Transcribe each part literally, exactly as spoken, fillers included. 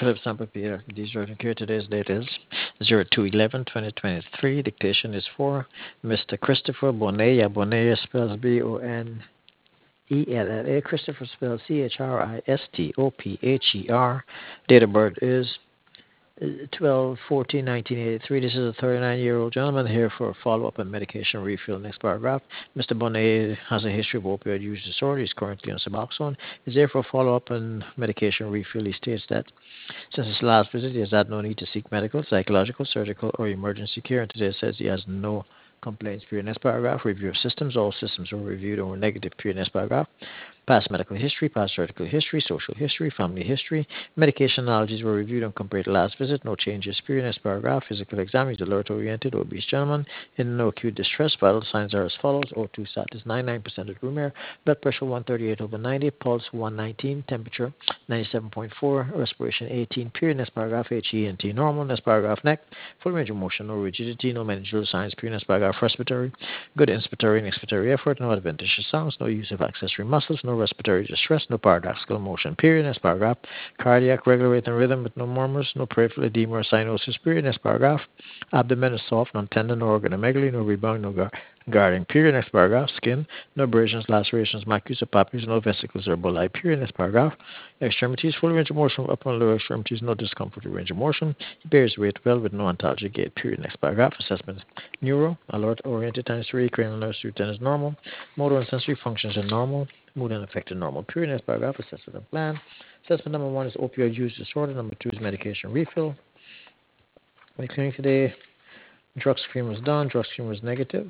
Philip Sample Peter. These driving here. Today's date is zero two eleven twenty twenty-three. Dictation is for Mister Christopher Bonilla. Bonilla spells B O N E L L A. Christopher spells C H R I S T O P H E R. Date of birth is twelve fourteen nineteen eighty-three. This is a thirty-nine-year-old gentleman here for a follow-up and medication refill. Next paragraph. Mister Bonet has a history of opioid use disorder. He's currently on Suboxone. He's there for a follow-up and medication refill. He states that since his last visit, he has had no need to seek medical, psychological, surgical, or emergency care. And today it says he has no complaints. Period. Next paragraph. Review of systems. All systems were reviewed and were negative. Period. Next paragraph. Past medical history, past surgical history, social history, family history. Medication allergies were reviewed and compared to last visit. No changes. Period. Next paragraph. Physical exam. He's alert-oriented, obese gentleman. In no acute distress. Vital signs are as follows. O two sat is ninety-nine percent of room air. Blood pressure one thirty-eight over ninety. Pulse one nineteen. Temperature ninety-seven point four. Respiration eighteen. Period. Next paragraph. H E N T normal. Next paragraph. Neck. Full range of motion. No rigidity. No meningeal signs. Period. Next paragraph. Respiratory. Good inspiratory and expiratory effort. No adventitious sounds. No use of accessory muscles. No respiratory distress. No paradoxical motion. Period. Next paragraph. Cardiac regular rate and rhythm with no murmurs. No peripheral edema or cyanosis. Period. Next paragraph. Abdomen is soft, non-tender, no organomegaly, no rebound, no gar- guarding. Period. Next paragraph. Skin. No abrasions, lacerations, macules, or papules, no vesicles or bulli. Period. Next paragraph. Extremities. Full range of motion upper and lower extremities. No discomfort or range of motion. He bears weight well with no ontology gait. Period. Next paragraph. Assessment. Neuro. Alert oriented times three. Cranial nerve two ten is normal. Motor and sensory functions are normal. Mood and affected normal. Period. Next paragraph. Assessment and plan. Assessment number one is opioid use disorder. Number two is medication refill. My clinic today, drug screen was done. Drug screen was negative.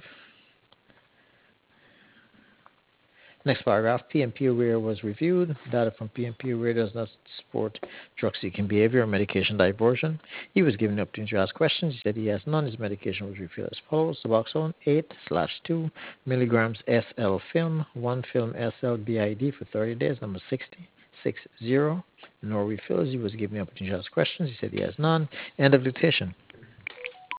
Next paragraph, P M P aware was reviewed. Data from P M P aware does not support drug-seeking behavior or medication diversion. He was given the opportunity to ask questions. He said he has none. His medication was refilled as follows. Suboxone eight slash two milligrams S L film, one film S L B I D for thirty days, number sixty, six zero. No refills. He was given the opportunity to ask questions. He said he has none. End of dictation.